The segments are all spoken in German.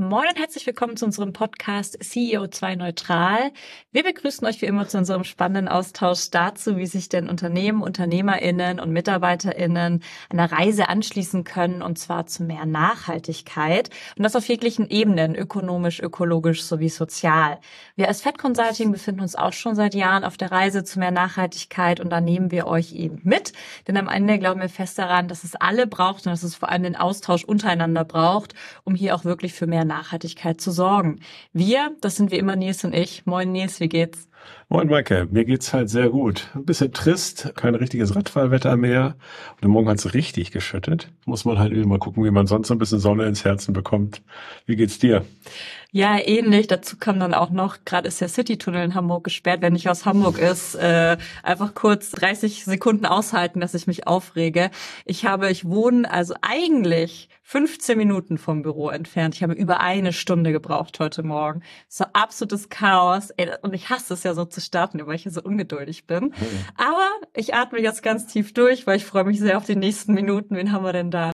Moin und herzlich willkommen zu unserem Podcast CEO2 Neutral. Wir begrüßen euch wie immer zu unserem spannenden Austausch dazu, wie sich denn Unternehmen, UnternehmerInnen und MitarbeiterInnen einer Reise anschließen können, und zwar zu mehr Nachhaltigkeit. Und das auf jeglichen Ebenen, ökonomisch, ökologisch sowie sozial. Wir als Fed Consulting befinden uns auch schon seit Jahren auf der Reise zu mehr Nachhaltigkeit, und da nehmen wir euch eben mit. Denn am Ende glauben wir fest daran, dass es alle braucht und dass es vor allem den Austausch untereinander braucht, um hier auch wirklich für mehr Nachhaltigkeit zu sorgen. Wir, das sind wie immer Nils und ich. Moin Nils, wie geht's? Moin Maike, mir geht's halt sehr gut. Ein bisschen trist, kein richtiges Radfahrwetter mehr. Und morgen hat's richtig geschüttet. Muss man halt mal gucken, wie man sonst so ein bisschen Sonne ins Herzen bekommt. Wie geht's dir? Ja, ähnlich. Dazu kam dann auch noch, gerade ist der Citytunnel in Hamburg gesperrt. Wer nicht aus Hamburg ist, einfach kurz 30 Sekunden aushalten, dass ich mich aufrege. Ich wohne also eigentlich 15 Minuten vom Büro entfernt. Ich habe über eine Stunde gebraucht heute Morgen. So absolutes Chaos. Und ich hasse es ja so zu starten, weil ich ja so ungeduldig bin. Aber ich atme jetzt ganz tief durch, weil ich freue mich sehr auf die nächsten Minuten. Wen haben wir denn da?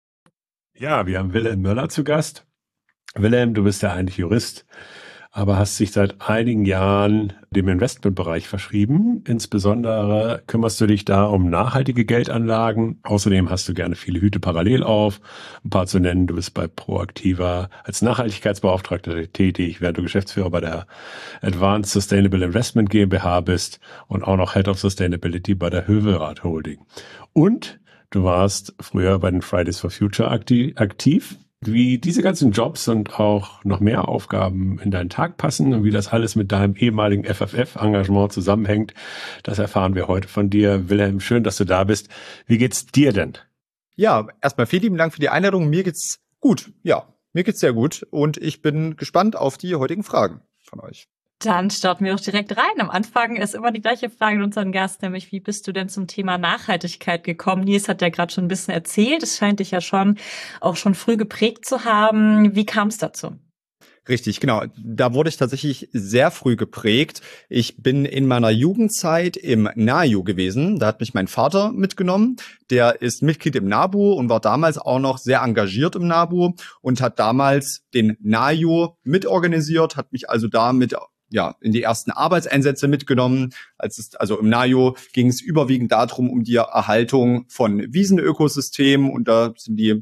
Ja, wir haben Wilhelm Möller zu Gast. Wilhelm, du bist ja eigentlich Jurist, aber hast dich seit einigen Jahren dem Investmentbereich verschrieben. Insbesondere kümmerst du dich da um nachhaltige Geldanlagen. Außerdem hast du gerne viele Hüte parallel auf. Ein paar zu nennen: Du bist bei Proactiva als Nachhaltigkeitsbeauftragter tätig, während du Geschäftsführer bei der Advanced Sustainable Investment GmbH bist und auch noch Head of Sustainability bei der Hövelrad Holding. Und du warst früher bei den Fridays for Future aktiv. Wie diese ganzen Jobs und auch noch mehr Aufgaben in deinen Tag passen und wie das alles mit deinem ehemaligen FFF-Engagement zusammenhängt, das erfahren wir heute von dir. Wilhelm, schön, dass du da bist. Wie geht's dir denn? Ja, erstmal vielen lieben Dank für die Einladung. Mir geht's gut. Ja, mir geht's sehr gut und ich bin gespannt auf die heutigen Fragen von euch. Dann starten wir auch direkt rein. Am Anfang ist immer die gleiche Frage an unseren Gast, nämlich wie bist du denn zum Thema Nachhaltigkeit gekommen? Nils hat ja gerade schon ein bisschen erzählt. Es scheint dich ja schon früh geprägt zu haben. Wie kam es dazu? Richtig, genau. Da wurde ich tatsächlich sehr früh geprägt. Ich bin in meiner Jugendzeit im NAJU gewesen. Da hat mich mein Vater mitgenommen. Der ist Mitglied im NABU und war damals auch noch sehr engagiert im NABU und hat damals den NAJU mitorganisiert, hat mich also damit in die ersten Arbeitseinsätze mitgenommen. Also im NAJU ging es überwiegend darum, um die Erhaltung von Wiesenökosystemen, und da sind die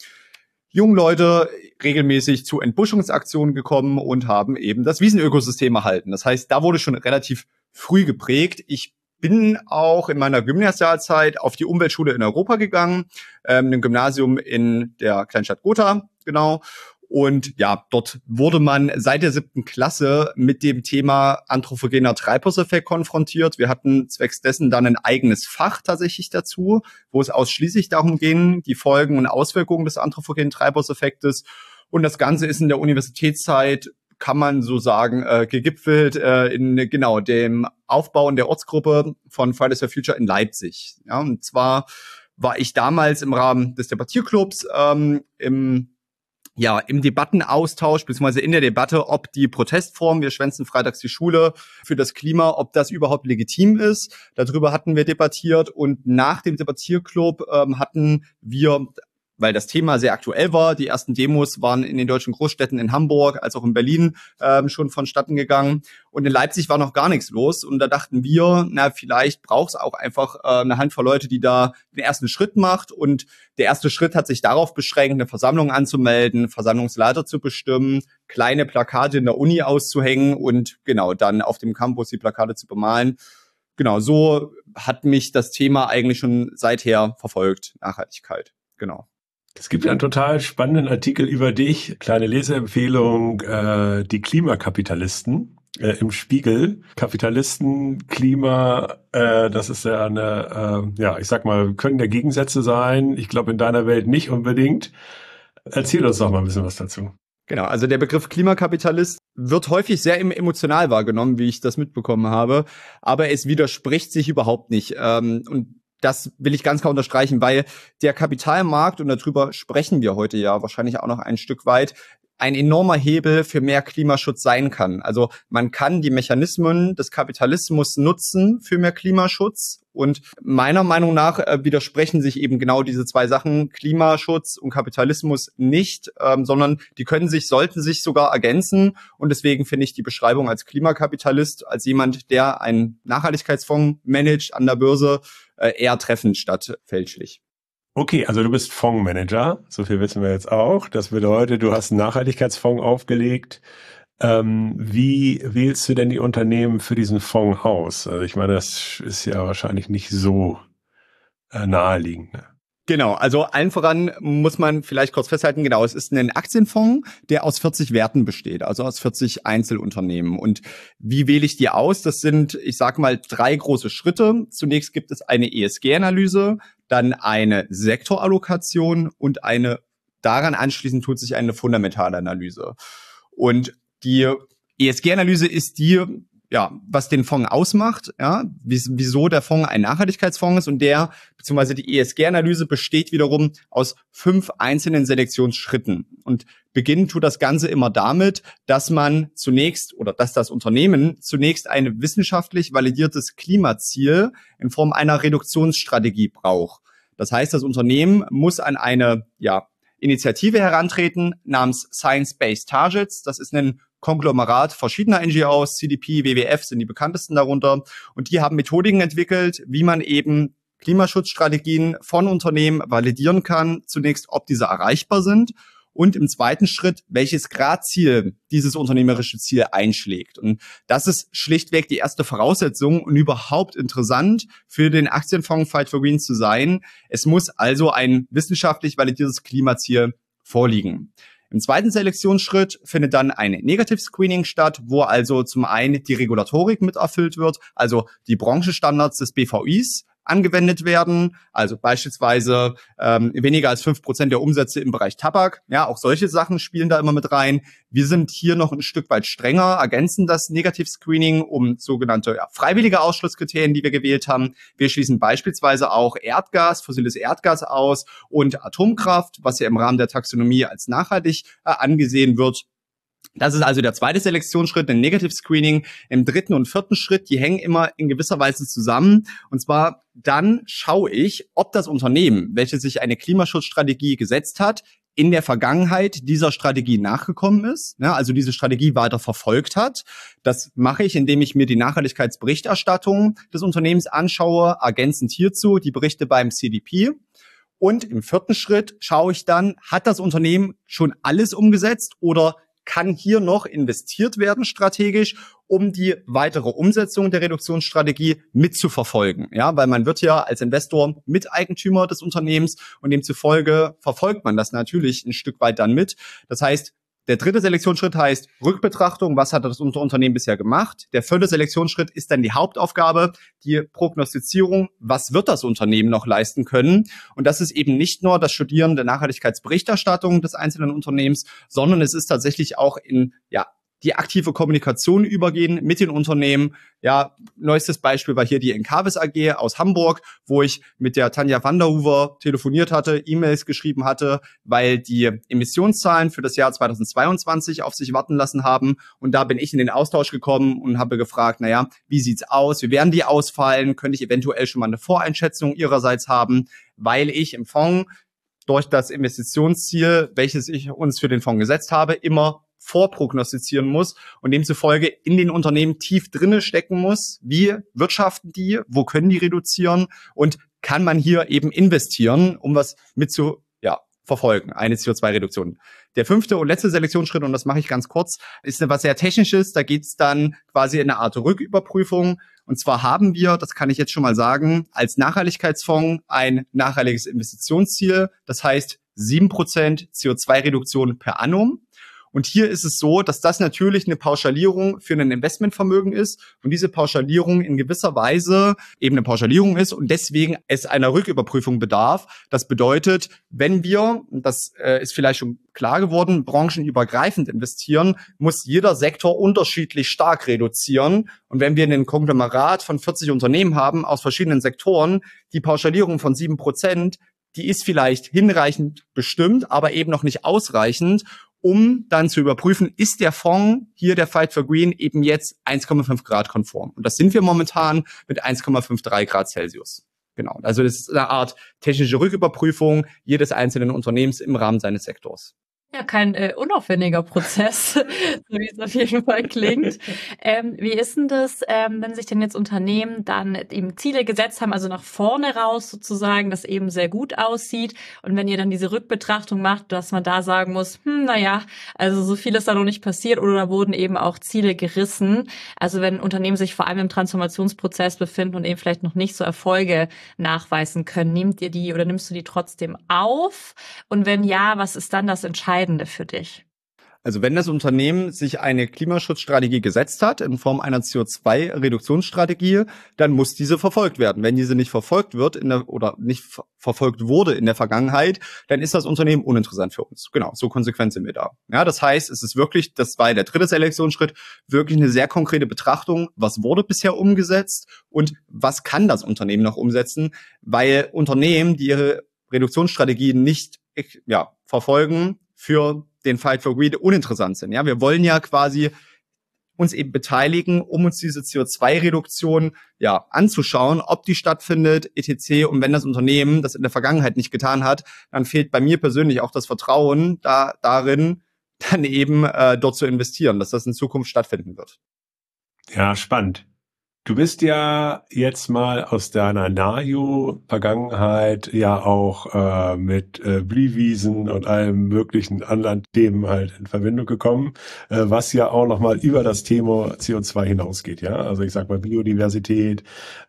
jungen Leute regelmäßig zu Entbuschungsaktionen gekommen und haben eben das Wiesenökosystem erhalten. Das heißt, da wurde schon relativ früh geprägt. Ich bin auch in meiner Gymnasialzeit auf die Umweltschule in Europa gegangen, ein Gymnasium in der Kleinstadt Gotha, genau. Und ja, dort wurde man seit der 7. Klasse mit dem Thema anthropogener Treibhauseffekt konfrontiert. Wir hatten zwecks dessen dann ein eigenes Fach tatsächlich dazu, wo es ausschließlich darum ging, die Folgen und Auswirkungen des anthropogenen Treibhauseffektes. Und das Ganze ist in der Universitätszeit, kann man so sagen, gegipfelt in genau dem Aufbau in der Ortsgruppe von Fridays for Future in Leipzig. Ja, und zwar war ich damals im Rahmen des Debattierclubs im Debattenaustausch, beziehungsweise in der Debatte, ob die Protestform, wir schwänzen freitags die Schule für das Klima, ob das überhaupt legitim ist. Darüber hatten wir debattiert, und nach dem Debattierclub hatten wir, weil das Thema sehr aktuell war, die ersten Demos waren in den deutschen Großstädten in Hamburg als auch in Berlin schon vonstatten gegangen. Und in Leipzig war noch gar nichts los. Und da dachten wir, vielleicht braucht es auch einfach eine Handvoll Leute, die da den ersten Schritt macht. Und der erste Schritt hat sich darauf beschränkt, eine Versammlung anzumelden, Versammlungsleiter zu bestimmen, kleine Plakate in der Uni auszuhängen und genau dann auf dem Campus die Plakate zu bemalen. Genau, so hat mich das Thema eigentlich schon seither verfolgt, Nachhaltigkeit. Genau. Es gibt einen total spannenden Artikel über dich, kleine Leseempfehlung, die Klimakapitalisten im Spiegel. Kapitalisten, Klima, das ist ja eine, ich sag mal, können ja Gegensätze sein. Ich glaube, in deiner Welt nicht unbedingt. Erzähl uns doch mal ein bisschen was dazu. Genau, also der Begriff Klimakapitalist wird häufig sehr emotional wahrgenommen, wie ich das mitbekommen habe, aber es widerspricht sich überhaupt nicht. Und das will ich ganz klar unterstreichen, weil der Kapitalmarkt, und darüber sprechen wir heute ja wahrscheinlich auch noch ein Stück weit, ein enormer Hebel für mehr Klimaschutz sein kann. Also man kann die Mechanismen des Kapitalismus nutzen für mehr Klimaschutz. Und meiner Meinung nach widersprechen sich eben genau diese zwei Sachen, Klimaschutz und Kapitalismus nicht, sondern die sollten sich sogar ergänzen. Und deswegen finde ich die Beschreibung als Klimakapitalist, als jemand, der einen Nachhaltigkeitsfonds managt an der Börse, eher treffend statt fälschlich. Okay, also du bist Fondsmanager, so viel wissen wir jetzt auch. Das bedeutet, du hast einen Nachhaltigkeitsfonds aufgelegt. Wie wählst du denn die Unternehmen für diesen Fonds aus? Also ich meine, das ist ja wahrscheinlich nicht so naheliegend. Ne? Genau, also allen voran muss man vielleicht kurz festhalten, genau, es ist ein Aktienfonds, der aus 40 Werten besteht, also aus 40 Einzelunternehmen. Und wie wähle ich die aus? Das sind, ich sage mal, 3 große Schritte. Zunächst gibt es eine ESG-Analyse, dann eine Sektorallokation und daran anschließend tut sich eine fundamentale Analyse. Und die ESG-Analyse ist die, was den Fonds ausmacht, wieso der Fonds ein Nachhaltigkeitsfonds ist, und beziehungsweise die ESG-Analyse besteht wiederum aus 5 einzelnen Selektionsschritten. Und beginnen tut das Ganze immer damit, dass das Unternehmen zunächst ein wissenschaftlich validiertes Klimaziel in Form einer Reduktionsstrategie braucht. Das heißt, das Unternehmen muss an eine, Initiative herantreten namens Science-Based Targets. Das ist ein Konglomerat verschiedener NGOs, CDP, WWF sind die bekanntesten darunter. Und die haben Methodiken entwickelt, wie man eben Klimaschutzstrategien von Unternehmen validieren kann. Zunächst, ob diese erreichbar sind. Und im zweiten Schritt, welches Gradziel dieses unternehmerische Ziel einschlägt. Und das ist schlichtweg die erste Voraussetzung und überhaupt interessant für den Aktienfonds Fight for Green zu sein. Es muss also ein wissenschaftlich validiertes Klimaziel vorliegen. Im zweiten Selektionsschritt findet dann ein Negative Screening statt, wo also zum einen die Regulatorik mit erfüllt wird, also die Branchenstandards des BVIs angewendet werden, also beispielsweise weniger als 5% der Umsätze im Bereich Tabak. Ja, auch solche Sachen spielen da immer mit rein. Wir sind hier noch ein Stück weit strenger, ergänzen das Negative Screening um sogenannte freiwillige Ausschlusskriterien, die wir gewählt haben. Wir schließen beispielsweise auch fossiles Erdgas aus und Atomkraft, was ja im Rahmen der Taxonomie als nachhaltig angesehen wird. Das ist also der zweite Selektionsschritt, ein Negative Screening. Im dritten und vierten Schritt, die hängen immer in gewisser Weise zusammen. Und zwar dann schaue ich, ob das Unternehmen, welches sich eine Klimaschutzstrategie gesetzt hat, in der Vergangenheit dieser Strategie nachgekommen ist, also diese Strategie weiter verfolgt hat. Das mache ich, indem ich mir die Nachhaltigkeitsberichterstattung des Unternehmens anschaue, ergänzend hierzu die Berichte beim CDP. Und im vierten Schritt schaue ich dann, hat das Unternehmen schon alles umgesetzt oder kann hier noch investiert werden strategisch, um die weitere Umsetzung der Reduktionsstrategie mitzuverfolgen. Ja, weil man wird ja als Investor Miteigentümer des Unternehmens und demzufolge verfolgt man das natürlich ein Stück weit dann mit. Das heißt, der dritte Selektionsschritt heißt Rückbetrachtung, was hat das Unternehmen bisher gemacht. Der vierte Selektionsschritt ist dann die Hauptaufgabe, die Prognostizierung, was wird das Unternehmen noch leisten können. Und das ist eben nicht nur das Studieren der Nachhaltigkeitsberichterstattung des einzelnen Unternehmens, sondern es ist tatsächlich auch in die aktive Kommunikation übergehen mit den Unternehmen. Ja, neuestes Beispiel war hier die Encavis AG aus Hamburg, wo ich mit der Tanja van der Hoever telefoniert hatte, E-Mails geschrieben hatte, weil die Emissionszahlen für das Jahr 2022 auf sich warten lassen haben. Und da bin ich in den Austausch gekommen und habe gefragt, wie sieht's aus? Wie werden die ausfallen? Könnte ich eventuell schon mal eine Voreinschätzung ihrerseits haben? Weil ich im Fonds durch das Investitionsziel, welches ich uns für den Fonds gesetzt habe, immer vorprognostizieren muss und demzufolge in den Unternehmen tief drinne stecken muss. Wie wirtschaften die? Wo können die reduzieren? Und kann man hier eben investieren, um was verfolgen, eine CO2-Reduktion. Der 5. und letzte Selektionsschritt, und das mache ich ganz kurz, ist etwas sehr Technisches. Da geht es dann quasi in eine Art Rücküberprüfung. Und zwar haben wir, das kann ich jetzt schon mal sagen, als Nachhaltigkeitsfonds ein nachhaltiges Investitionsziel. Das heißt 7% CO2-Reduktion per annum. Und hier ist es so, dass das natürlich eine Pauschalierung für ein Investmentvermögen ist und diese Pauschalierung in gewisser Weise eben eine Pauschalierung ist und deswegen es einer Rücküberprüfung bedarf. Das bedeutet, wenn wir, das ist vielleicht schon klar geworden, branchenübergreifend investieren, muss jeder Sektor unterschiedlich stark reduzieren. Und wenn wir einen Konglomerat von 40 Unternehmen haben aus verschiedenen Sektoren, die Pauschalierung von 7%, die ist vielleicht hinreichend bestimmt, aber eben noch nicht ausreichend. um dann zu überprüfen, ist der Fonds hier, der Fight for Green, eben jetzt 1,5 Grad konform. Und das sind wir momentan mit 1,53 Grad Celsius. Genau. Also das ist eine Art technische Rücküberprüfung jedes einzelnen Unternehmens im Rahmen seines Sektors. Ja, kein unaufwendiger Prozess, so wie es auf jeden Fall klingt. Wie ist denn das, wenn sich denn jetzt Unternehmen dann eben Ziele gesetzt haben, also nach vorne raus sozusagen, das eben sehr gut aussieht, und wenn ihr dann diese Rückbetrachtung macht, dass man da sagen muss, naja, also so viel ist da noch nicht passiert oder da wurden eben auch Ziele gerissen. Also wenn Unternehmen sich vor allem im Transformationsprozess befinden und eben vielleicht noch nicht so Erfolge nachweisen können, nimmst du die trotzdem auf? Und wenn ja, was ist dann das Entscheidende für dich? Also wenn das Unternehmen sich eine Klimaschutzstrategie gesetzt hat in Form einer CO2-Reduktionsstrategie, dann muss diese verfolgt werden. Wenn diese nicht verfolgt wird oder nicht verfolgt wurde in der Vergangenheit, dann ist das Unternehmen uninteressant für uns. Genau, so konsequent sind wir da. Ja, das heißt, es ist wirklich, das war der dritte Selektionsschritt, wirklich eine sehr konkrete Betrachtung, was wurde bisher umgesetzt und was kann das Unternehmen noch umsetzen, weil Unternehmen, die ihre Reduktionsstrategien nicht verfolgen, für den Fight for Green uninteressant sind. Ja, wir wollen ja quasi uns eben beteiligen, um uns diese CO2-Reduktion anzuschauen, ob die stattfindet, etc. Und wenn das Unternehmen das in der Vergangenheit nicht getan hat, dann fehlt bei mir persönlich auch das Vertrauen darin, dann eben dort zu investieren, dass das in Zukunft stattfinden wird. Ja, spannend. Du bist ja jetzt mal aus deiner NAJU-Vergangenheit ja auch mit Blühwiesen und allem möglichen anderen Themen halt in Verbindung gekommen, was ja auch nochmal über das Thema CO2 hinausgeht, ja. Also ich sag mal Biodiversität,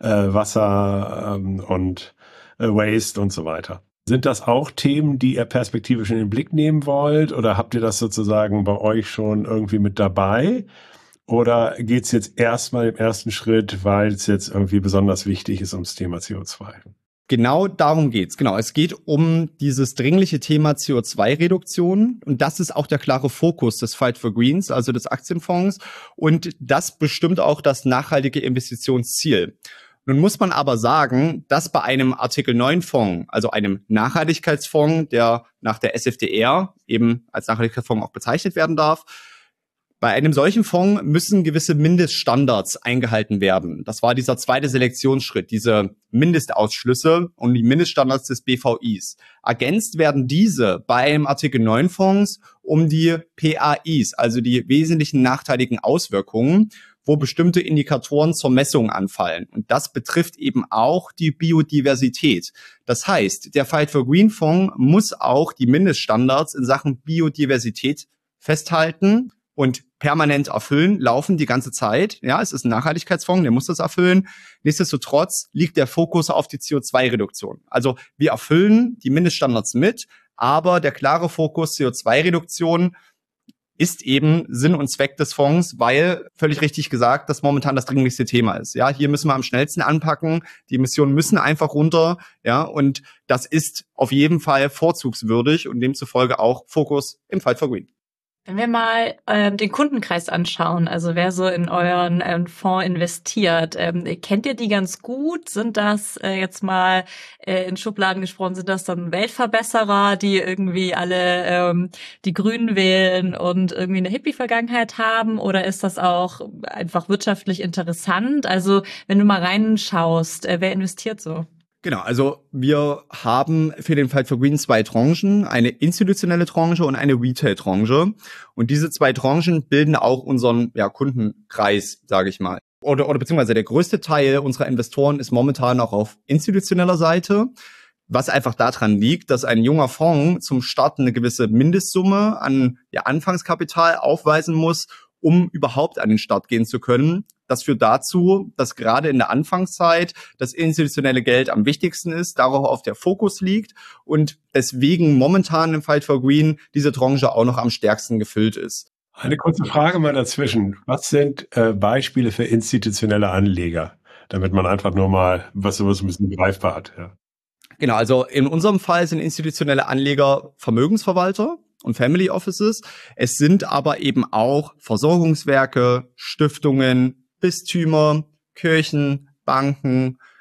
Wasser und Waste und so weiter. Sind das auch Themen, die ihr perspektivisch in den Blick nehmen wollt, oder habt ihr das sozusagen bei euch schon irgendwie mit dabei? Oder geht's jetzt erstmal im ersten Schritt, weil es jetzt irgendwie besonders wichtig ist ums Thema CO2? Genau darum geht's. Genau, es geht um dieses dringliche Thema CO2-Reduktion. Und das ist auch der klare Fokus des Fight for Greens, also des Aktienfonds. Und das bestimmt auch das nachhaltige Investitionsziel. Nun muss man aber sagen, dass bei einem Artikel 9 Fonds, also einem Nachhaltigkeitsfonds, der nach der SFDR eben als Nachhaltigkeitsfonds auch bezeichnet werden darf, bei einem solchen Fonds müssen gewisse Mindeststandards eingehalten werden. Das war dieser zweite Selektionsschritt, diese Mindestausschlüsse und die Mindeststandards des BVIs. Ergänzt werden diese bei einem Artikel 9 Fonds um die PAIs, also die wesentlichen nachteiligen Auswirkungen, wo bestimmte Indikatoren zur Messung anfallen. Und das betrifft eben auch die Biodiversität. Das heißt, der Fight for Green Fonds muss auch die Mindeststandards in Sachen Biodiversität festhalten und permanent erfüllen, laufen die ganze Zeit. Ja, es ist ein Nachhaltigkeitsfonds, der muss das erfüllen. Nichtsdestotrotz liegt der Fokus auf die CO2-Reduktion. Also wir erfüllen die Mindeststandards mit, aber der klare Fokus CO2-Reduktion ist eben Sinn und Zweck des Fonds, weil, völlig richtig gesagt, das momentan das dringlichste Thema ist. Ja, hier müssen wir am schnellsten anpacken. Die Emissionen müssen einfach runter. Ja, und das ist auf jeden Fall vorzugswürdig und demzufolge auch Fokus im Fight for Green. Wenn wir mal den Kundenkreis anschauen, also wer so in euren Fonds investiert, kennt ihr die ganz gut? Sind das jetzt mal in Schubladen gesprochen, sind das dann Weltverbesserer, die irgendwie alle die Grünen wählen und irgendwie eine Hippie-Vergangenheit haben? Oder ist das auch einfach wirtschaftlich interessant? Also wenn du mal reinschaust, wer investiert so? Genau, also wir haben für den Fight for Green 2 Tranchen, eine institutionelle Tranche und eine Retail-Tranche. Und diese 2 Tranchen bilden auch unseren Kundenkreis, sage ich mal. Oder beziehungsweise der größte Teil unserer Investoren ist momentan auch auf institutioneller Seite, was einfach daran liegt, dass ein junger Fonds zum Start eine gewisse Mindestsumme an Anfangskapital aufweisen muss, um überhaupt an den Start gehen zu können. Das führt dazu, dass gerade in der Anfangszeit das institutionelle Geld am wichtigsten ist, darauf auf der Fokus liegt und deswegen momentan im Fight for Green diese Tranche auch noch am stärksten gefüllt ist. Eine kurze Frage mal dazwischen. Was sind Beispiele für institutionelle Anleger, damit man einfach nur mal was sowas ein bisschen greifbar hat? Ja. Genau, also in unserem Fall sind institutionelle Anleger Vermögensverwalter und Family Offices. Es sind aber eben auch Versorgungswerke, Stiftungen, Bistümer, Kirchen, Banken,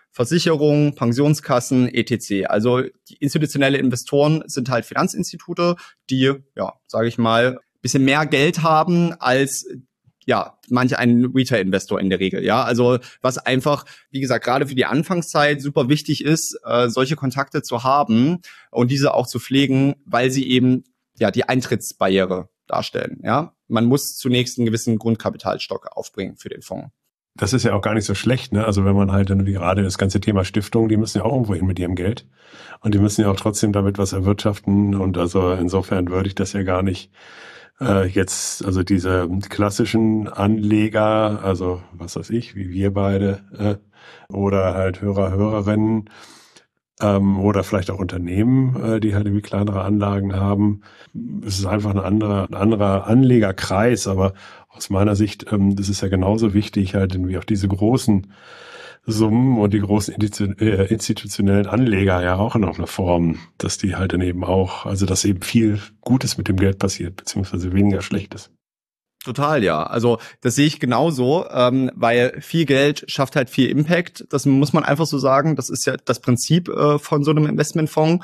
Versicherungen, Pensionskassen, etc. Also die institutionelle Investoren sind halt Finanzinstitute, die, ja, sage ich mal, ein bisschen mehr Geld haben als manch ein Retail-Investor in der Regel, ja. Also was einfach, wie gesagt, gerade für die Anfangszeit super wichtig ist, solche Kontakte zu haben und diese auch zu pflegen, weil sie eben die Eintrittsbarriere darstellen, ja. Man muss zunächst einen gewissen Grundkapitalstock aufbringen für den Fonds. Das ist ja auch gar nicht so schlecht, ne? Also wenn man halt dann gerade das ganze Thema Stiftung, die müssen ja auch irgendwo hin mit ihrem Geld und die müssen ja auch trotzdem damit was erwirtschaften und also insofern würde ich das ja gar nicht jetzt, also diese klassischen Anleger, also was weiß ich, wie wir beide, oder halt Hörer, Hörerinnen, oder vielleicht auch Unternehmen, die halt irgendwie kleinere Anlagen haben. Es ist einfach ein anderer Anlegerkreis, aber aus meiner Sicht, das ist ja genauso wichtig, halt irgendwie auch diese großen Summen und die großen institutionellen Anleger ja auch in einer Form, dass die halt dann eben auch, also dass eben viel Gutes mit dem Geld passiert, beziehungsweise weniger Schlechtes. Total, ja. Also das sehe ich genauso, weil viel Geld schafft halt viel Impact. Das muss man einfach so sagen. Das ist ja das Prinzip von so einem Investmentfonds.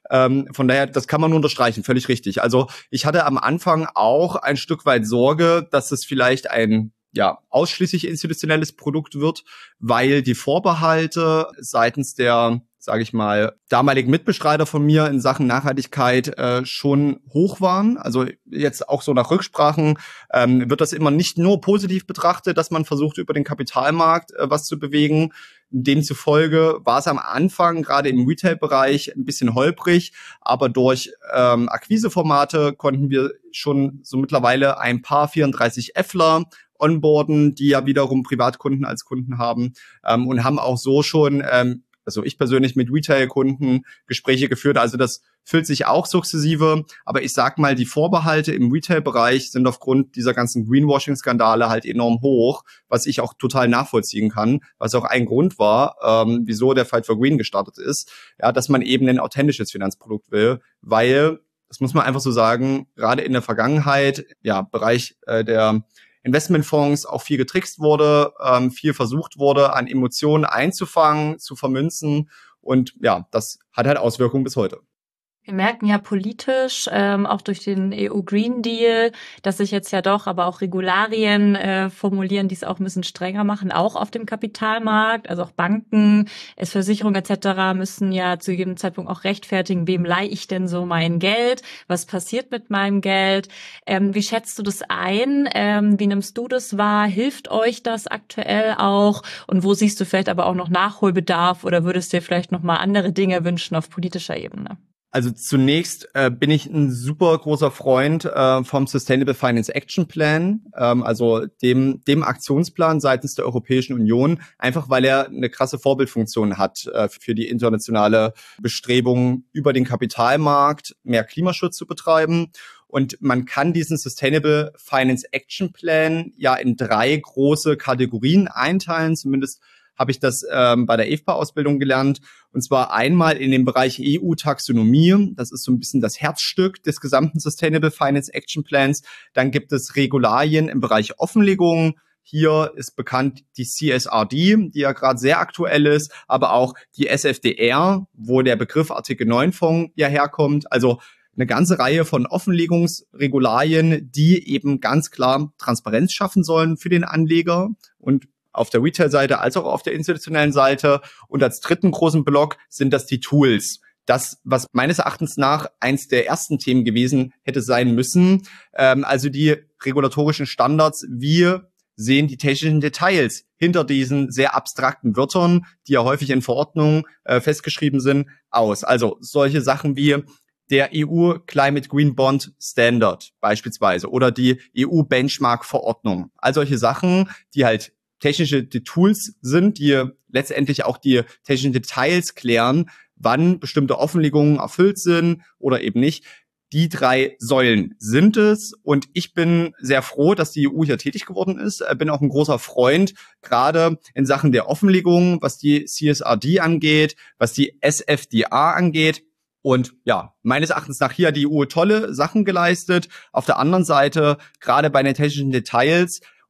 Von daher, das kann man nur unterstreichen, völlig richtig. Also ich hatte am Anfang auch ein Stück weit Sorge, dass es vielleicht ein ausschließlich institutionelles Produkt wird, weil die Vorbehalte seitens der, sage ich mal, damaligen Mitbestreiter von mir in Sachen Nachhaltigkeit schon hoch waren. Also jetzt auch so nach Rücksprachen wird das immer nicht nur positiv betrachtet, dass man versucht, über den Kapitalmarkt was zu bewegen. Demzufolge war es am Anfang gerade im Retail-Bereich ein bisschen holprig, aber durch Akquiseformate konnten wir schon so mittlerweile ein paar 34Fler onboarden, die ja wiederum Privatkunden als Kunden haben und haben auch so schon, also ich persönlich mit Retail-Kunden Gespräche geführt. Also das füllt sich auch sukzessive. Aber ich sag mal, die Vorbehalte im Retail-Bereich sind aufgrund dieser ganzen Greenwashing-Skandale halt enorm hoch, was ich auch total nachvollziehen kann, was auch ein Grund war, wieso der Fight for Green gestartet ist, ja, dass man eben ein authentisches Finanzprodukt will, weil, das muss man einfach so sagen, gerade in der Vergangenheit, Bereich der Investmentfonds auch viel getrickst wurde, viel versucht wurde, an Emotionen einzufangen, zu vermünzen. Und das hat halt Auswirkungen bis heute. Wir merken ja politisch, auch durch den EU-Green Deal, dass sich jetzt ja doch aber auch Regularien formulieren, die es auch ein bisschen strenger machen, auch auf dem Kapitalmarkt. Also auch Banken, Versicherungen etc. müssen ja zu jedem Zeitpunkt auch rechtfertigen, wem leihe ich denn so mein Geld? Was passiert mit meinem Geld? Wie schätzt du das ein? Wie nimmst du das wahr? Hilft euch das aktuell auch? Und wo siehst du vielleicht aber auch noch Nachholbedarf oder würdest dir vielleicht noch mal andere Dinge wünschen auf politischer Ebene? Also zunächst bin ich ein super großer Freund vom Sustainable Finance Action Plan, also dem Aktionsplan seitens der Europäischen Union, einfach weil er eine krasse Vorbildfunktion hat für die internationale Bestrebung, über den Kapitalmarkt mehr Klimaschutz zu betreiben. Und man kann diesen Sustainable Finance Action Plan ja in 3 große Kategorien einteilen, zumindest habe ich das bei der EFPA-Ausbildung gelernt. Und zwar einmal in dem Bereich EU-Taxonomie. Das ist so ein bisschen das Herzstück des gesamten Sustainable Finance Action Plans. Dann gibt es Regularien im Bereich Offenlegung. Hier ist bekannt die CSRD, die ja gerade sehr aktuell ist, aber auch die SFDR, wo der Begriff Artikel 9 Fonds ja herkommt. Also eine ganze Reihe von Offenlegungsregularien, die eben ganz klar Transparenz schaffen sollen für den Anleger und auf der Retail-Seite als auch auf der institutionellen Seite. Und als dritten großen Block sind das die Tools. Das, was meines Erachtens nach eins der ersten Themen gewesen hätte sein müssen. Also die regulatorischen Standards. Wie sehen die technischen Details hinter diesen sehr abstrakten Wörtern, die ja häufig in Verordnungen festgeschrieben sind, aus? Also solche Sachen wie der EU Climate Green Bond Standard beispielsweise oder die EU Benchmark Verordnung. All solche Sachen, die halt technische Tools sind, die letztendlich auch die technischen Details klären, wann bestimmte Offenlegungen erfüllt sind oder eben nicht. Die 3 Säulen sind es und ich bin sehr froh, dass die EU hier tätig geworden ist. Bin auch ein großer Freund, gerade in Sachen der Offenlegung, was die CSRD angeht, was die SFDR angeht. Und meines Erachtens nach hier hat die EU tolle Sachen geleistet. Auf der anderen Seite, gerade bei den technischen Details,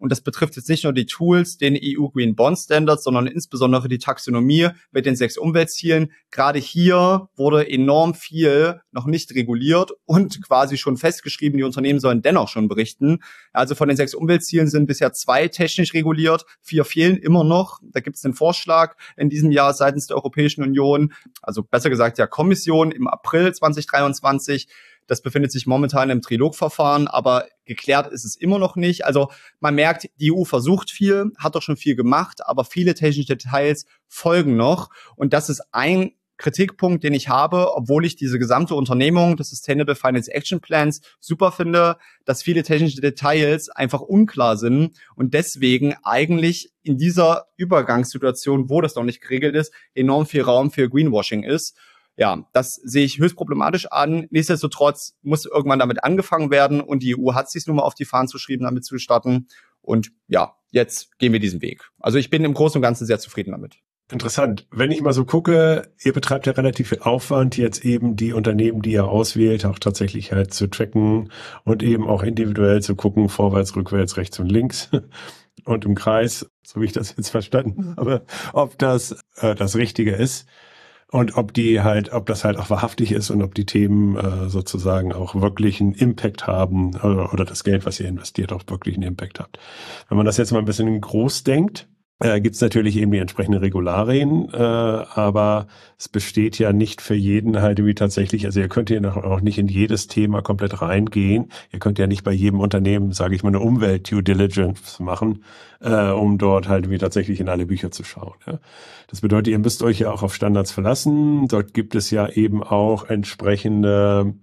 Und das betrifft jetzt nicht nur die Tools, den EU Green Bond Standards, sondern insbesondere die Taxonomie mit den 6 Umweltzielen. Gerade hier wurde enorm viel noch nicht reguliert und quasi schon festgeschrieben, die Unternehmen sollen dennoch schon berichten. Also von den 6 Umweltzielen sind bisher 2 technisch reguliert, 4 fehlen immer noch. Da gibt es den Vorschlag in diesem Jahr seitens der Europäischen Union, also besser gesagt der Kommission im April 2023. Das befindet sich momentan im Trilogverfahren, aber geklärt ist es immer noch nicht. Also man merkt, die EU versucht viel, hat doch schon viel gemacht, aber viele technische Details folgen noch. Und das ist ein Kritikpunkt, den ich habe, obwohl ich diese gesamte Unternehmung des Sustainable Finance Action Plans super finde, dass viele technische Details einfach unklar sind und deswegen eigentlich in dieser Übergangssituation, wo das noch nicht geregelt ist, enorm viel Raum für Greenwashing ist. Ja, das sehe ich höchst problematisch an. Nichtsdestotrotz muss irgendwann damit angefangen werden und die EU hat es sich nun mal auf die Fahnen geschrieben, damit zu starten. Und ja, jetzt gehen wir diesen Weg. Also ich bin im Großen und Ganzen sehr zufrieden damit. Interessant. Wenn ich mal so gucke, ihr betreibt ja relativ viel Aufwand, jetzt eben die Unternehmen, die ihr auswählt, auch tatsächlich halt zu tracken und eben auch individuell zu gucken, vorwärts, rückwärts, rechts und links und im Kreis, so wie ich das jetzt verstanden habe, ob das das Richtige ist. Und ob das halt auch wahrhaftig ist und ob die Themen sozusagen auch wirklich einen Impact haben oder das Geld, was ihr investiert, auch wirklich einen Impact hat. Wenn man das jetzt mal ein bisschen groß denkt, gibt es natürlich eben die entsprechenden Regularien, aber es besteht ja nicht für jeden halt irgendwie tatsächlich, also ihr könnt ja auch nicht in jedes Thema komplett reingehen. Ihr könnt ja nicht bei jedem Unternehmen, sage ich mal, eine Umwelt-Due Diligence machen, um dort halt irgendwie tatsächlich in alle Bücher zu schauen. Ja. Das bedeutet, ihr müsst euch ja auch auf Standards verlassen. Dort gibt es ja eben auch entsprechende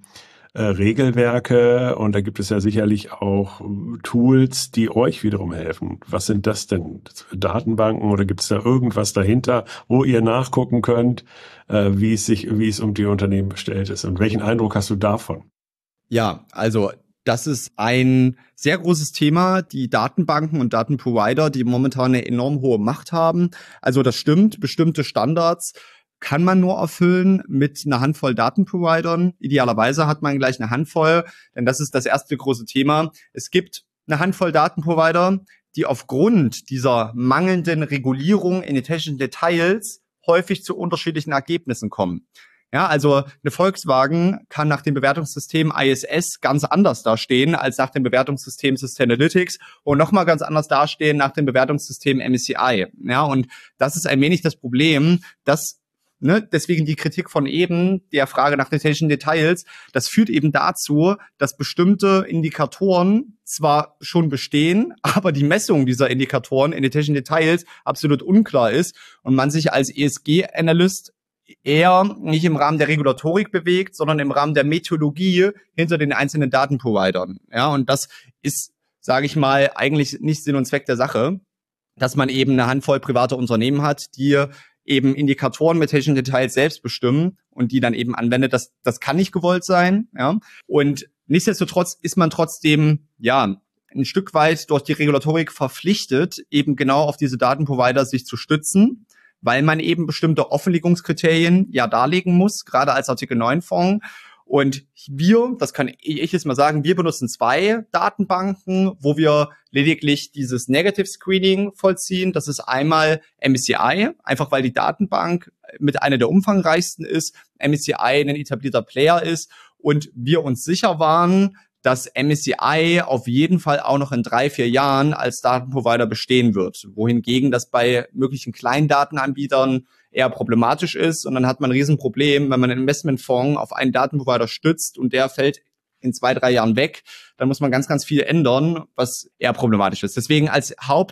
Regelwerke und da gibt es ja sicherlich auch Tools, die euch wiederum helfen. Was sind das denn? Datenbanken oder gibt es da irgendwas dahinter, wo ihr nachgucken könnt, wie es um die Unternehmen bestellt ist? Und welchen Eindruck hast du davon? Ja, also das ist ein sehr großes Thema, die Datenbanken und Datenprovider, die momentan eine enorm hohe Macht haben. Also das stimmt, bestimmte Standards kann man nur erfüllen mit einer Handvoll Datenprovidern. Idealerweise hat man gleich eine Handvoll, denn das ist das erste große Thema. Es gibt eine Handvoll Datenprovider, die aufgrund dieser mangelnden Regulierung in den technischen Details häufig zu unterschiedlichen Ergebnissen kommen. Ja, also eine Volkswagen kann nach dem Bewertungssystem ISS ganz anders dastehen als nach dem Bewertungssystem Sustainalytics und nochmal ganz anders dastehen nach dem Bewertungssystem MSCI. Ja, und das ist ein wenig das Problem, dass deswegen die Kritik von eben, der Frage nach den technischen Details, das führt eben dazu, dass bestimmte Indikatoren zwar schon bestehen, aber die Messung dieser Indikatoren in den technischen Details absolut unklar ist und man sich als ESG-Analyst eher nicht im Rahmen der Regulatorik bewegt, sondern im Rahmen der Methodologie hinter den einzelnen Datenprovidern. Ja, und das ist, sage ich mal, eigentlich nicht Sinn und Zweck der Sache, dass man eben eine Handvoll privater Unternehmen hat, die eben Indikatoren mit technischen Details selbst bestimmen und die dann eben anwendet. Das kann nicht gewollt sein. Ja. Und nichtsdestotrotz ist man trotzdem, ja, ein Stück weit durch die Regulatorik verpflichtet, eben genau auf diese Datenprovider sich zu stützen, weil man eben bestimmte Offenlegungskriterien ja darlegen muss, gerade als Artikel 9 Fonds. Und wir, das kann ich jetzt mal sagen, wir benutzen 2 Datenbanken, wo wir lediglich dieses Negative Screening vollziehen. Das ist einmal MSCI, einfach weil die Datenbank mit einer der umfangreichsten ist, MSCI ein etablierter Player ist und wir uns sicher waren, dass MSCI auf jeden Fall auch noch in 3-4 Jahren als Datenprovider bestehen wird. Wohingegen das bei möglichen kleinen Datenanbietern eher problematisch ist. Und dann hat man ein Riesenproblem, wenn man einen Investmentfonds auf einen Datenprovider stützt und der fällt in 2-3 Jahren weg, dann muss man ganz, ganz viel ändern, was eher problematisch ist. Deswegen als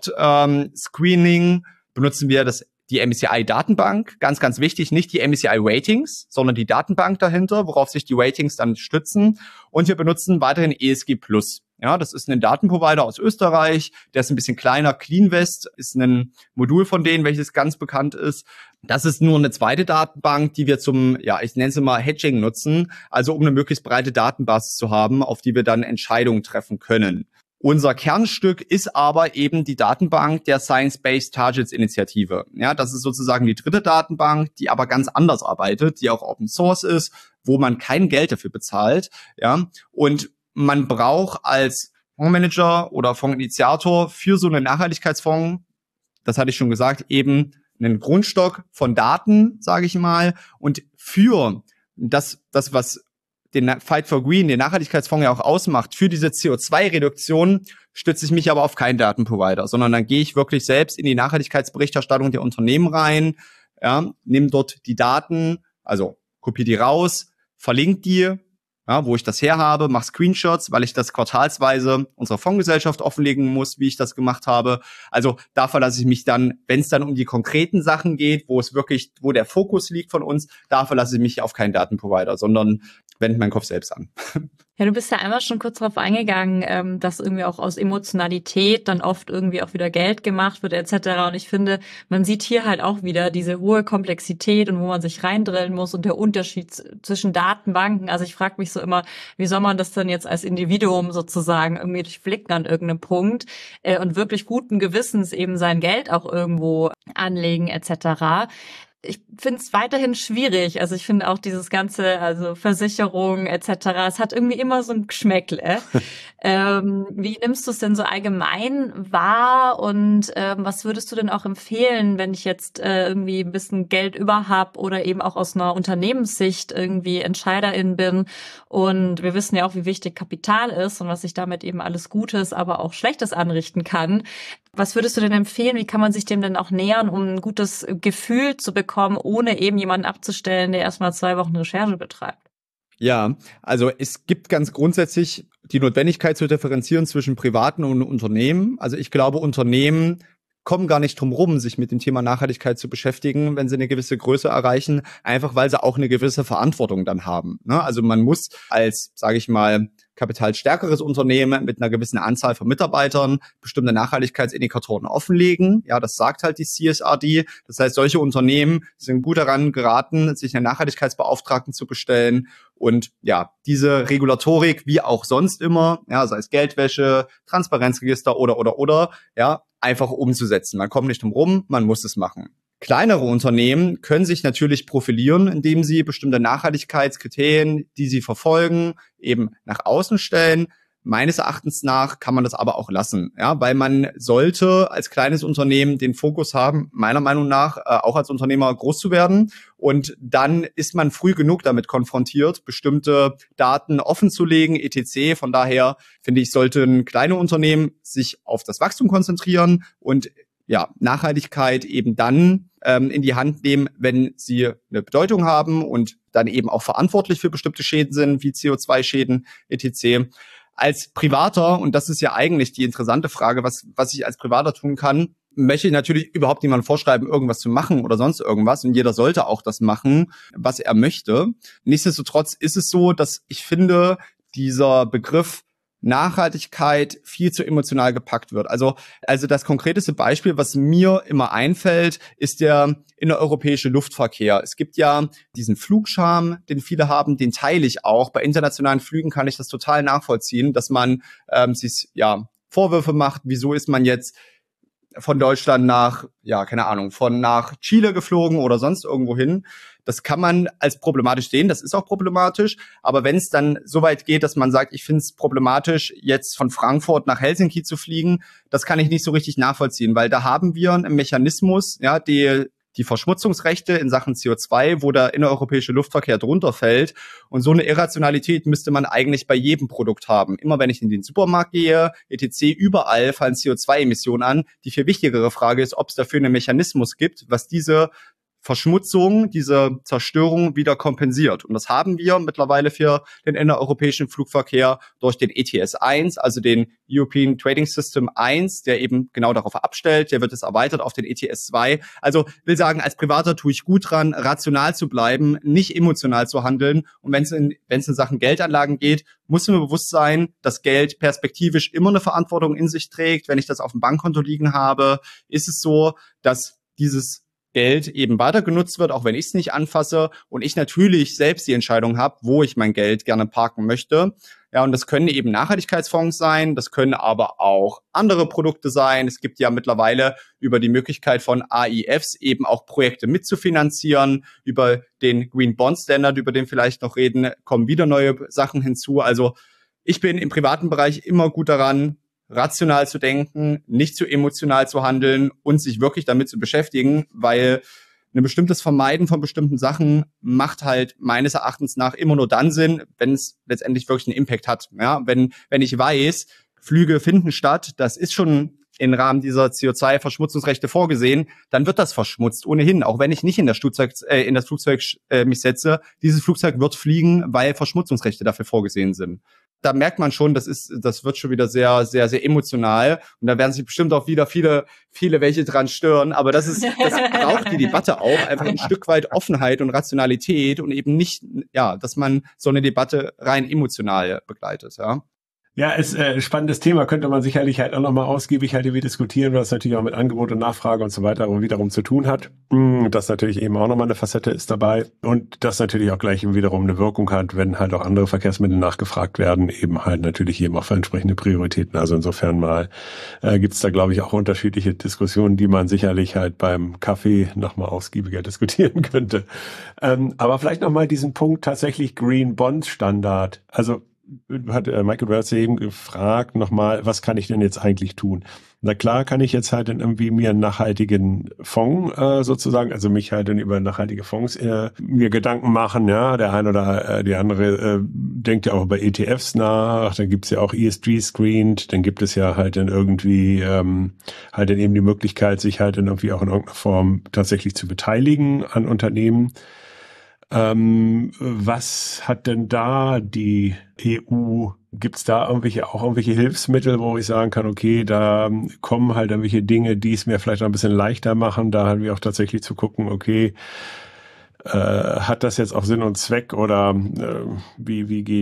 Screening benutzen wir die MSCI-Datenbank, ganz, ganz wichtig, nicht die MSCI-Ratings, sondern die Datenbank dahinter, worauf sich die Ratings dann stützen. Und wir benutzen weiterhin ESG+. Ja, das ist ein Datenprovider aus Österreich, der ist ein bisschen kleiner. CleanVest ist ein Modul von denen, welches ganz bekannt ist. Das ist nur eine zweite Datenbank, die wir zum, ja, ich nenne es mal Hedging nutzen, also um eine möglichst breite Datenbasis zu haben, auf die wir dann Entscheidungen treffen können. Unser Kernstück ist aber eben die Datenbank der Science-Based Targets Initiative. Ja, das ist sozusagen die dritte Datenbank, die aber ganz anders arbeitet, die auch Open Source ist, wo man kein Geld dafür bezahlt. Ja, und man braucht als Fondsmanager oder Fondsinitiator für so einen Nachhaltigkeitsfonds, das hatte ich schon gesagt, eben einen Grundstock von Daten, sage ich mal, und für das, was den Fight for Green, den Nachhaltigkeitsfonds ja auch ausmacht, für diese CO2-Reduktion stütze ich mich aber auf keinen Datenprovider, sondern dann gehe ich wirklich selbst in die Nachhaltigkeitsberichterstattung der Unternehmen rein, ja, nehme dort die Daten, also kopiere die raus, verlinke die, ja, wo ich das her habe, mache Screenshots, weil ich das quartalsweise unserer Fondsgesellschaft offenlegen muss, wie ich das gemacht habe. Also da verlasse ich mich dann, wenn es dann um die konkreten Sachen geht, wo der Fokus liegt von uns, da verlasse ich mich auf keinen Datenprovider, sondern wende meinen Kopf selbst an. Ja, du bist ja einmal schon kurz darauf eingegangen, dass irgendwie auch aus Emotionalität dann oft irgendwie auch wieder Geld gemacht wird etc. Und ich finde, man sieht hier halt auch wieder diese hohe Komplexität und wo man sich reindrillen muss und der Unterschied zwischen Datenbanken. Also ich frage mich so immer, wie soll man das denn jetzt als Individuum sozusagen irgendwie durchblicken an irgendeinem Punkt und wirklich guten Gewissens eben sein Geld auch irgendwo anlegen etc. Ich finde es weiterhin schwierig. Also ich finde auch dieses ganze, also Versicherung etc., es hat irgendwie immer so ein Geschmäckle. Wie nimmst du es denn so allgemein wahr und was würdest du denn auch empfehlen, wenn ich jetzt irgendwie ein bisschen Geld über hab oder eben auch aus einer Unternehmenssicht irgendwie Entscheiderin bin und wir wissen ja auch, wie wichtig Kapital ist und was ich damit eben alles Gutes, aber auch Schlechtes anrichten kann. Was würdest du denn empfehlen? Wie kann man sich dem denn auch nähern, um ein gutes Gefühl zu bekommen, ohne eben jemanden abzustellen, der erstmal 2 Wochen Recherche betreibt? Ja, also es gibt ganz grundsätzlich die Notwendigkeit zu differenzieren zwischen privaten und Unternehmen. Also ich glaube, Unternehmen kommen gar nicht drum rum, sich mit dem Thema Nachhaltigkeit zu beschäftigen, wenn sie eine gewisse Größe erreichen, einfach weil sie auch eine gewisse Verantwortung dann haben. Also man muss als, sage ich mal, kapitalstärkeres Unternehmen mit einer gewissen Anzahl von Mitarbeitern bestimmte Nachhaltigkeitsindikatoren offenlegen. Ja, das sagt halt die CSRD. Das heißt, solche Unternehmen sind gut daran geraten, sich einen Nachhaltigkeitsbeauftragten zu bestellen und ja, diese Regulatorik, wie auch sonst immer, ja, sei es Geldwäsche, Transparenzregister oder, ja, einfach umzusetzen. Man kommt nicht drum rum, man muss es machen. Kleinere Unternehmen können sich natürlich profilieren, indem sie bestimmte Nachhaltigkeitskriterien, die sie verfolgen, eben nach außen stellen. Meines Erachtens nach kann man das aber auch lassen, ja, weil man sollte als kleines Unternehmen den Fokus haben, meiner Meinung nach, auch als Unternehmer groß zu werden. Und dann ist man früh genug damit konfrontiert, bestimmte Daten offenzulegen, etc. Von daher finde ich, sollten kleine Unternehmen sich auf das Wachstum konzentrieren und ja, Nachhaltigkeit eben dann in die Hand nehmen, wenn sie eine Bedeutung haben und dann eben auch verantwortlich für bestimmte Schäden sind, wie CO2-Schäden, etc. Als Privater, und das ist ja eigentlich die interessante Frage, was ich als Privater tun kann, möchte ich natürlich überhaupt niemandem vorschreiben, irgendwas zu machen oder sonst irgendwas. Und jeder sollte auch das machen, was er möchte. Nichtsdestotrotz ist es so, dass ich finde, dieser Begriff Nachhaltigkeit viel zu emotional gepackt wird. Also das konkreteste Beispiel, was mir immer einfällt, ist der innereuropäische Luftverkehr. Es gibt ja diesen Flugscham, den viele haben, den teile ich auch. Bei internationalen Flügen kann ich das total nachvollziehen, dass man sich ja Vorwürfe macht, wieso ist man jetzt von Deutschland nach Chile geflogen oder sonst irgendwo hin. Das kann man als problematisch sehen, das ist auch problematisch. Aber wenn es dann so weit geht, dass man sagt, ich finde es problematisch, jetzt von Frankfurt nach Helsinki zu fliegen, das kann ich nicht so richtig nachvollziehen, weil da haben wir einen Mechanismus, ja, die Verschmutzungsrechte in Sachen CO2, wo der innereuropäische Luftverkehr drunter fällt. Und so eine Irrationalität müsste man eigentlich bei jedem Produkt haben. Immer wenn ich in den Supermarkt gehe, etc., überall fallen CO2-Emissionen an. Die viel wichtigere Frage ist, ob es dafür einen Mechanismus gibt, was diese Verschmutzung, diese Zerstörung wieder kompensiert. Und das haben wir mittlerweile für den innereuropäischen Flugverkehr durch den ETS 1, also den European Trading System 1, der eben genau darauf abstellt. Der wird jetzt erweitert auf den ETS 2. Also will sagen, als Privater tue ich gut dran, rational zu bleiben, nicht emotional zu handeln. Und wenn es in Sachen Geldanlagen geht, muss mir bewusst sein, dass Geld perspektivisch immer eine Verantwortung in sich trägt. Wenn ich das auf dem Bankkonto liegen habe, ist es so, dass dieses Geld eben weiter genutzt wird, auch wenn ich es nicht anfasse und ich natürlich selbst die Entscheidung habe, wo ich mein Geld gerne parken möchte. Ja, und das können eben Nachhaltigkeitsfonds sein, das können aber auch andere Produkte sein. Es gibt ja mittlerweile über die Möglichkeit von AIFs eben auch Projekte mitzufinanzieren. Über den Green Bond Standard, über den vielleicht noch reden, kommen wieder neue Sachen hinzu. Also Ich bin im privaten Bereich immer gut daran, rational zu denken, nicht zu emotional zu handeln und sich wirklich damit zu beschäftigen, weil ein bestimmtes Vermeiden von bestimmten Sachen macht halt meines Erachtens nach immer nur dann Sinn, wenn es letztendlich wirklich einen Impact hat. Ja, wenn ich weiß, Flüge finden statt, das ist schon im Rahmen dieser CO2-Verschmutzungsrechte vorgesehen, dann wird das verschmutzt ohnehin, auch wenn ich nicht in das Flugzeug mich setze. Dieses Flugzeug wird fliegen, weil Verschmutzungsrechte dafür vorgesehen sind. Da merkt man schon, das wird schon wieder sehr, sehr, sehr emotional. Und da werden sich bestimmt auch wieder viele welche dran stören. Aber das braucht die Debatte auch. Einfach ein Stück weit Offenheit und Rationalität und eben nicht, ja, dass man so eine Debatte rein emotional begleitet, ja. Ja, ist spannendes Thema, könnte man sicherlich halt auch nochmal ausgiebig halt irgendwie diskutieren, was natürlich auch mit Angebot und Nachfrage und so weiter und wiederum zu tun hat. Das natürlich eben auch nochmal eine Facette ist dabei und das natürlich auch gleich wiederum eine Wirkung hat, wenn halt auch andere Verkehrsmittel nachgefragt werden, eben halt natürlich eben auch für entsprechende Prioritäten. Also insofern mal gibt's da, glaube ich, auch unterschiedliche Diskussionen, die man sicherlich halt beim Kaffee nochmal ausgiebiger diskutieren könnte. Aber vielleicht nochmal diesen Punkt tatsächlich Green Bond Standard. Also hat Michael Wells eben gefragt nochmal, was kann ich denn jetzt eigentlich tun? Na klar kann ich jetzt halt dann irgendwie mir einen nachhaltigen Fonds sozusagen, also mich halt dann über nachhaltige Fonds mir Gedanken machen, ja, der eine oder die andere denkt ja auch über ETFs nach, dann gibt's ja auch ESG-Screened, dann gibt es ja halt dann irgendwie halt dann eben die Möglichkeit, sich halt dann irgendwie auch in irgendeiner Form tatsächlich zu beteiligen an Unternehmen. Was hat denn da die EU? Gibt's da irgendwelche Hilfsmittel, wo ich sagen kann, okay, da kommen halt irgendwelche Dinge, die es mir vielleicht auch ein bisschen leichter machen, da halt wir auch tatsächlich zu gucken, okay, hat das jetzt auch Sinn und Zweck oder wie gehe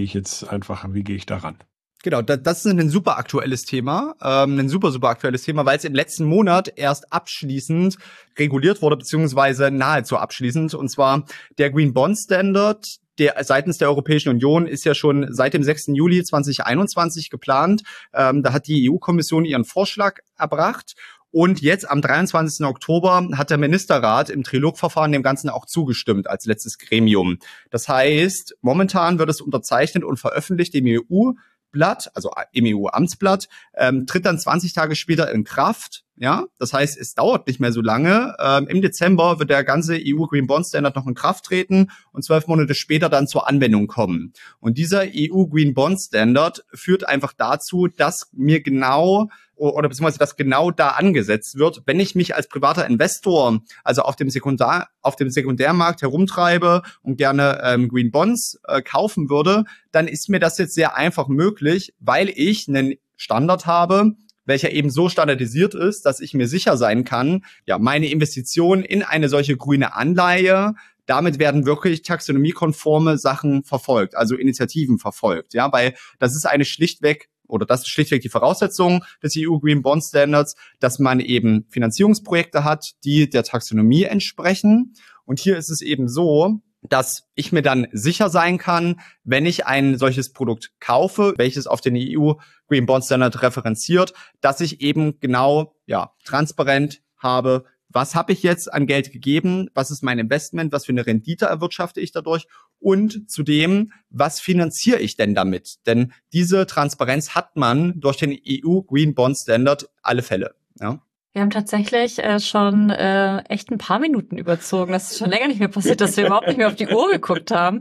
ich daran? Genau, das ist ein super aktuelles Thema, ein super aktuelles Thema, weil es im letzten Monat erst abschließend reguliert wurde, beziehungsweise nahezu abschließend, und zwar der Green Bond Standard, der seitens der Europäischen Union ist ja schon seit dem 6. Juli 2021 geplant. Da hat die EU-Kommission ihren Vorschlag erbracht. Und jetzt am 23. Oktober hat der Ministerrat im Trilogverfahren dem Ganzen auch zugestimmt als letztes Gremium. Das heißt, momentan wird es unterzeichnet und veröffentlicht im EU-Blatt, also im EU-Amtsblatt, tritt dann 20 Tage später in Kraft. Ja, das heißt, es dauert nicht mehr so lange. Im Dezember wird der ganze EU Green Bond Standard noch in Kraft treten und 12 Monate später dann zur Anwendung kommen. Und dieser EU Green Bond Standard führt einfach dazu, dass mir genau dass genau da angesetzt wird, wenn ich mich als privater Investor, also auf dem Sekundärmarkt herumtreibe und gerne Green Bonds kaufen würde, dann ist mir das jetzt sehr einfach möglich, weil ich einen Standard habe, welcher eben so standardisiert ist, dass ich mir sicher sein kann, ja, meine Investition in eine solche grüne Anleihe, damit werden wirklich taxonomiekonforme Sachen verfolgt, also Initiativen verfolgt, ja, weil das ist schlichtweg die Voraussetzung des EU Green Bond Standards, dass man eben Finanzierungsprojekte hat, die der Taxonomie entsprechen. Und hier ist es eben so, dass ich mir dann sicher sein kann, wenn ich ein solches Produkt kaufe, welches auf den EU Green Bond Standard referenziert, dass ich eben genau, ja, transparent habe, was habe ich jetzt an Geld gegeben, was ist mein Investment, was für eine Rendite erwirtschafte ich dadurch und zudem, was finanziere ich denn damit? Denn diese Transparenz hat man durch den EU Green Bond Standard alle Fälle, ja. Wir haben tatsächlich schon echt ein paar Minuten überzogen. Das ist schon länger nicht mehr passiert, dass wir überhaupt nicht mehr auf die Uhr geguckt haben.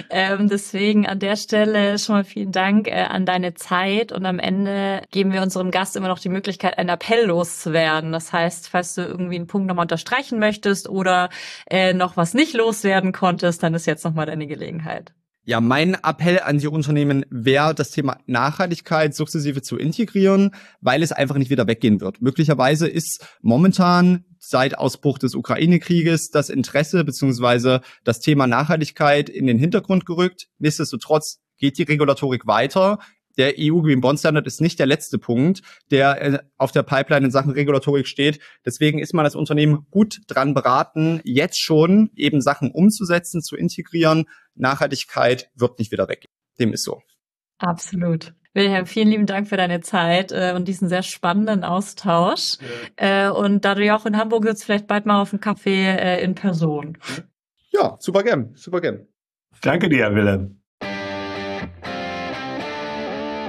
Deswegen an der Stelle schon mal vielen Dank an deine Zeit. Und am Ende geben wir unserem Gast immer noch die Möglichkeit, einen Appell loszuwerden. Das heißt, falls du irgendwie einen Punkt nochmal unterstreichen möchtest oder noch was nicht loswerden konntest, dann ist jetzt nochmal deine Gelegenheit. Ja, mein Appell an die Unternehmen wäre, das Thema Nachhaltigkeit sukzessive zu integrieren, weil es einfach nicht wieder weggehen wird. Möglicherweise ist momentan seit Ausbruch des Ukraine-Krieges das Interesse bzw. das Thema Nachhaltigkeit in den Hintergrund gerückt. Nichtsdestotrotz geht die Regulatorik weiter. Der EU Green Bond Standard ist nicht der letzte Punkt, der auf der Pipeline in Sachen Regulatorik steht. Deswegen ist man als Unternehmen gut dran beraten, jetzt schon eben Sachen umzusetzen, zu integrieren. Nachhaltigkeit wird nicht wieder weggehen. Dem ist so. Absolut. Wilhelm, vielen lieben Dank für deine Zeit und diesen sehr spannenden Austausch. Ja. Und da du ja auch in Hamburg sitzt, vielleicht bald mal auf einen Kaffee in Person. Ja, super gern, super gern. Danke dir, Wilhelm.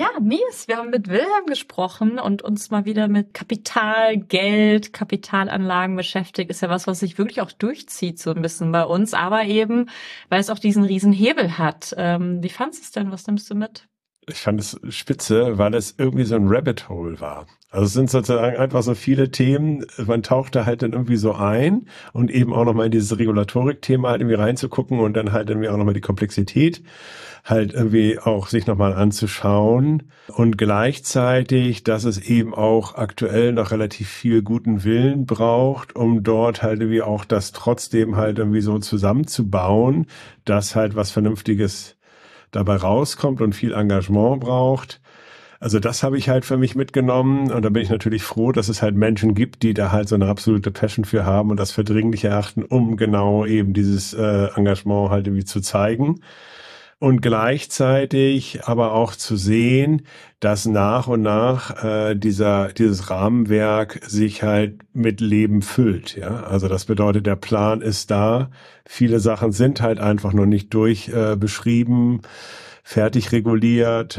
Ja, Nils, wir haben mit Wilhelm gesprochen und uns mal wieder mit Kapital, Geld, Kapitalanlagen beschäftigt. Ist ja was sich wirklich auch durchzieht so ein bisschen bei uns, aber eben, weil es auch diesen riesen Hebel hat. Wie fandest du es denn? Was nimmst du mit? Ich fand es spitze, weil es irgendwie so ein Rabbit Hole war. Also es sind sozusagen einfach so viele Themen, man taucht da halt dann irgendwie so ein und eben auch nochmal in dieses Regulatorik-Thema halt irgendwie reinzugucken und dann halt irgendwie auch nochmal die Komplexität halt irgendwie auch sich nochmal anzuschauen und gleichzeitig, dass es eben auch aktuell noch relativ viel guten Willen braucht, um dort halt irgendwie auch das trotzdem halt irgendwie so zusammenzubauen, dass halt was Vernünftiges dabei rauskommt und viel Engagement braucht. Also das habe ich halt für mich mitgenommen und da bin ich natürlich froh, dass es halt Menschen gibt, die da halt so eine absolute Passion für haben und das für dringlich erachten, um genau eben dieses Engagement halt irgendwie zu zeigen. Und gleichzeitig aber auch zu sehen, dass nach und nach dieses Rahmenwerk sich halt mit Leben füllt. Ja, also das bedeutet, der Plan ist da. Viele Sachen sind halt einfach noch nicht beschrieben, fertig reguliert,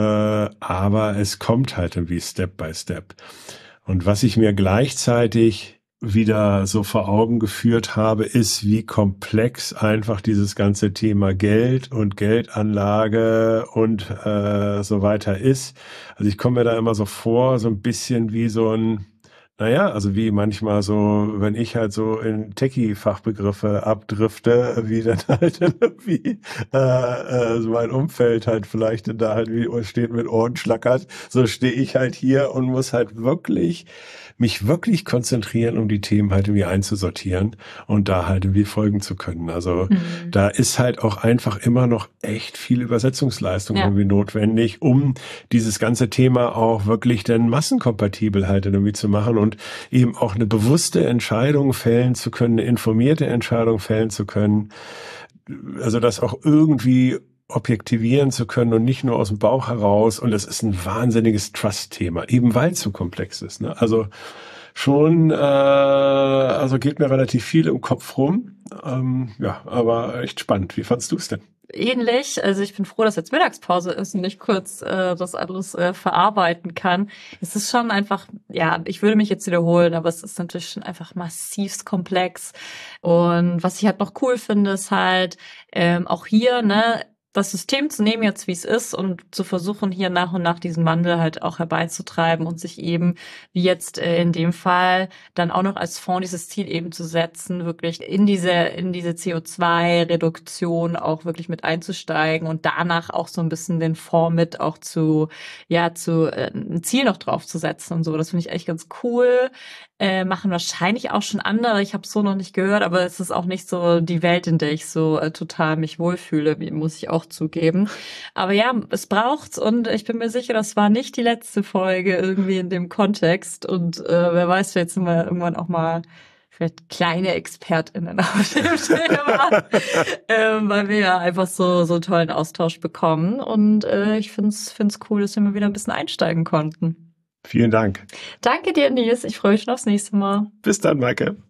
aber es kommt halt irgendwie Step by Step. Und was ich mir gleichzeitig wieder so vor Augen geführt habe, ist, wie komplex einfach dieses ganze Thema Geld und Geldanlage und so weiter ist. Also ich komme mir da immer so vor, so ein bisschen wie so ein, naja, also wie manchmal so, wenn ich halt so in Techie-Fachbegriffe abdrifte, wie dann halt irgendwie so mein Umfeld halt vielleicht da halt wie steht mit Ohren schlackert, so stehe ich halt hier und muss halt mich wirklich konzentrieren, um die Themen halt irgendwie einzusortieren und da halt irgendwie folgen zu können. Also da ist halt auch einfach immer noch echt viel Übersetzungsleistung irgendwie notwendig, um dieses ganze Thema auch wirklich dann massenkompatibel halt irgendwie zu machen und eben auch eine bewusste Entscheidung fällen zu können, eine informierte Entscheidung fällen zu können. Also das auch irgendwie objektivieren zu können und nicht nur aus dem Bauch heraus. Und das ist ein wahnsinniges Trust-Thema, eben weil es so komplex ist. Ne? Also schon, also geht mir relativ viel im Kopf rum. Ja, aber echt spannend. Wie fandst du es denn? Ähnlich. Also ich bin froh, dass jetzt Mittagspause ist und ich kurz das alles verarbeiten kann. Es ist schon einfach, ja, ich würde mich jetzt wiederholen, aber es ist natürlich schon einfach massivst komplex. Und was ich halt noch cool finde, ist halt auch hier, ne, das System zu nehmen jetzt, wie es ist und zu versuchen, hier nach und nach diesen Wandel halt auch herbeizutreiben und sich eben, wie jetzt in dem Fall, dann auch noch als Fonds dieses Ziel eben zu setzen, wirklich in diese CO2-Reduktion auch wirklich mit einzusteigen und danach auch so ein bisschen den Fonds mit auch ein Ziel noch draufzusetzen und so. Das finde ich echt ganz cool. Machen wahrscheinlich auch schon andere. Ich habe es so noch nicht gehört, aber es ist auch nicht so die Welt, in der ich so total mich wohlfühle, muss ich auch zugeben. Aber ja, es braucht's und ich bin mir sicher, das war nicht die letzte Folge irgendwie in dem Kontext und wer weiß, vielleicht sind wir irgendwann auch mal vielleicht kleine ExpertInnen auf dem Thema, weil wir ja einfach so einen tollen Austausch bekommen und ich find's cool, dass wir mal wieder ein bisschen einsteigen konnten. Vielen Dank. Danke dir, Nils. Ich freue mich schon aufs nächste Mal. Bis dann, Maike.